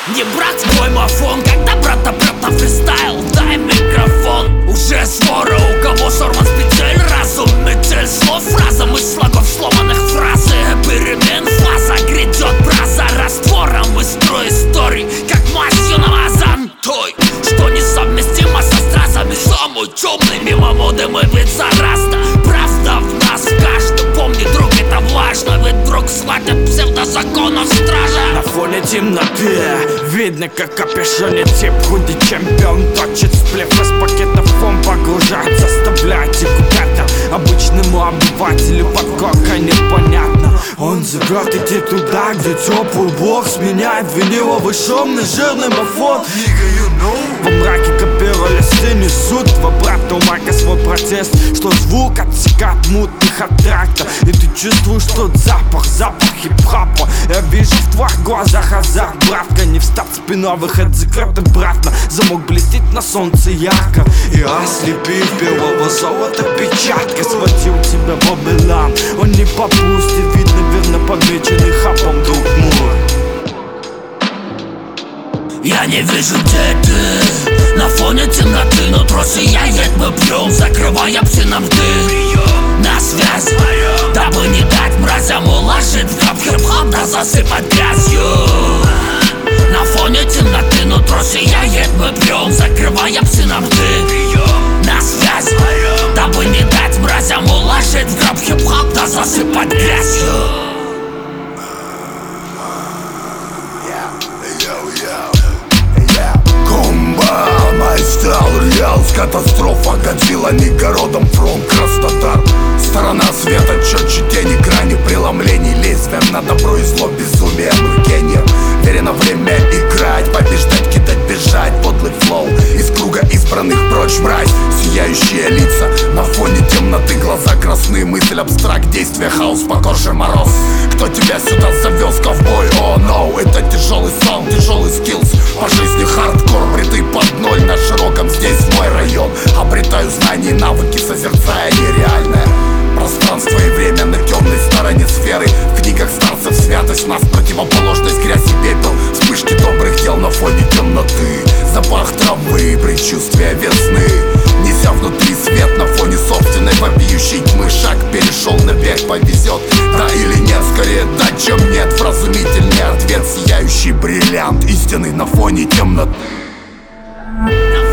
Не брать мой мафон, когда брата фристайл, дай микрофон. Уже свора, у кого сорван с петель разум, метель слов, фраза, мысль слогов сломанных фразы. Перемен фаза, грядет браза, раствором из строй историй, как мазью намазан той, что несовместимо со стразами. Самый темный мимо моды мы ведь заразна. Правда в нас, в каждом, помни, друг, это важно. Ведь вдруг схватят псевдозаконов стража. На фоне темноты видно, как в капюшоне тип худый чемпион точит сплев из пакетов, он погружает, заставляет куда-то. Обычному обывателю подковка непонятно. Он зовет идти туда, где теплый бог сменяет виниловый шум на жирный мафон. Во мраке копировали стены, несут в обратном майка свой протест, что звук отсекает мутных от тракта. И ты чувствуешь тот запах хип-хопа. Я вижу в твоих глазах азарт, братка. Не встать спиной, выход закрыт обратно. Замок блестит на солнце ярко. И ослепив белого золота печатка, схватил тебя в обелан. Он не попустит, видно верно помеченный хапом, друг мой. Я не вижу, где ты. На фоне темноты, но тросы яет мы пьем, закрывая псинам ты. На связь, дабы не дать мразям уложить в кап хип-хоп, да засыпать грязью. На фоне темноты, но тросы яет мы пьем, закрывая псинам ты. На связь, дабы не дать мразям уложить в кап хип-хоп, да засыпать грязью. Майстал Риалс, катастрофа, Годзилла, Нигородом, фронт, Краснодар. Сторона света, четче тени, грани преломлений, лезвием на добро и зло, безумие, гением. Верено время играть, побеждать, кидать, бежать, подлый флоу из круга избранных прочь мразь. Сияющие лица, на фоне темноты глаза красные, мысль абстракт, действие хаос, по коже мороз. Кто тебя сюда завез, ковбой? О, no, это тяжелый саунд, тяжелый скиллс. По жизни хардкор, бритый под ноль на широком, здесь мой район. Обретаю знания и навыки, созерцая нереальное. Пространство и время на темной стороне сферы. В книгах старцев святость, нас противоположность, грязь и пепел. Вспышки добрых дел на фоне темноты. Запах травы, предчувствие весны. Неся внутри свет на фоне собственной вопиющей тьмы. Шаг перешел на бег, повезет. Да или нет, скорее да, чем нет. Вразумительный ответ, сияющий бриллиант истины на фоне темноты.